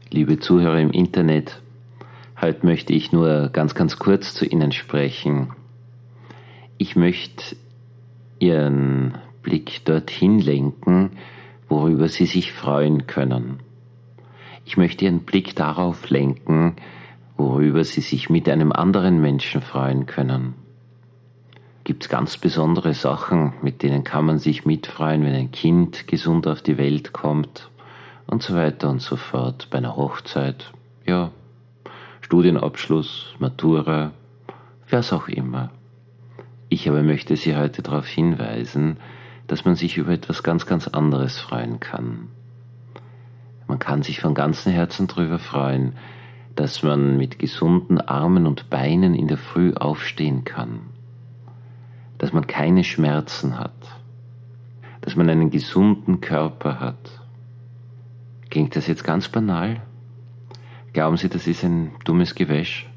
liebe Zuhörer im Internet, heute möchte ich nur ganz kurz zu Ihnen sprechen. Ich möchte Ihren Blick dorthin lenken, worüber Sie sich freuen können. Ich möchte Ihren Blick darauf lenken, worüber Sie sich mit einem anderen Menschen freuen können. Gibt es ganz besondere Sachen, mit denen kann man sich mitfreuen, wenn ein Kind gesund auf die Welt kommt und so weiter und so fort, bei einer Hochzeit, ja, Studienabschluss, Matura, was auch immer. Ich aber möchte Sie heute darauf hinweisen, dass man sich über etwas ganz anderes freuen kann. Man kann sich von ganzem Herzen darüber freuen, dass man mit gesunden Armen und Beinen in der Früh aufstehen kann, dass man keine Schmerzen hat, dass man einen gesunden Körper hat. Klingt das jetzt ganz banal? Glauben Sie, das ist ein dummes Gewäsch?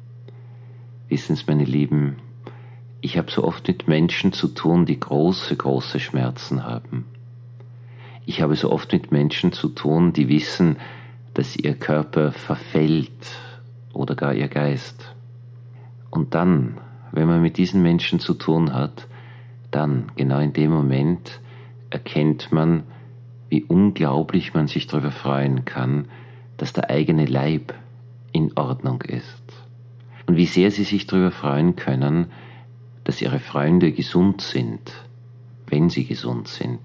Wissen Sie, meine Lieben, ich habe so oft mit Menschen zu tun, die große Schmerzen haben. Ich habe so oft mit Menschen zu tun, die wissen, dass ihr Körper verfällt oder gar ihr Geist. Und dann, wenn man mit diesen Menschen zu tun hat, dann, genau in dem Moment, erkennt man, wie unglaublich man sich darüber freuen kann, dass der eigene Leib in Ordnung ist. Und wie sehr sie sich darüber freuen können, dass ihre Freunde gesund sind, wenn sie gesund sind.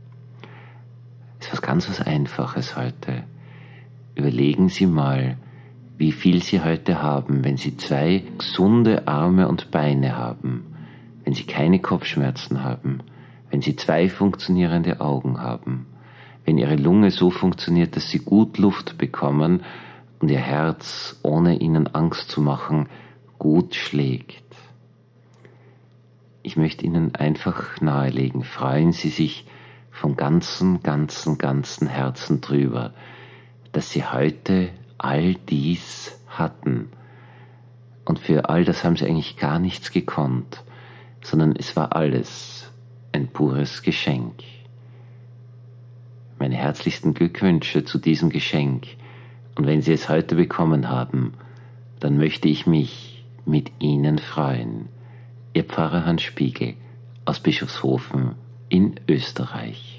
Es ist was Einfaches heute. Überlegen Sie mal, wie viel Sie heute haben, wenn Sie 2 gesunde Arme und Beine haben, wenn Sie keine Kopfschmerzen haben, wenn Sie 2 funktionierende Augen haben, wenn Ihre Lunge so funktioniert, dass Sie gut Luft bekommen und Ihr Herz, ohne Ihnen Angst zu machen, gut schlägt. Ich möchte Ihnen einfach nahelegen, freuen Sie sich von ganzem Herzen drüber, dass Sie heute all dies hatten. Und für all das haben Sie eigentlich gar nichts gekonnt, sondern es war alles ein pures Geschenk. Meine herzlichsten Glückwünsche zu diesem Geschenk. Und wenn Sie es heute bekommen haben, dann möchte ich mich mit Ihnen freuen. Ihr Pfarrer Hans Spiegel aus Bischofshofen in Österreich.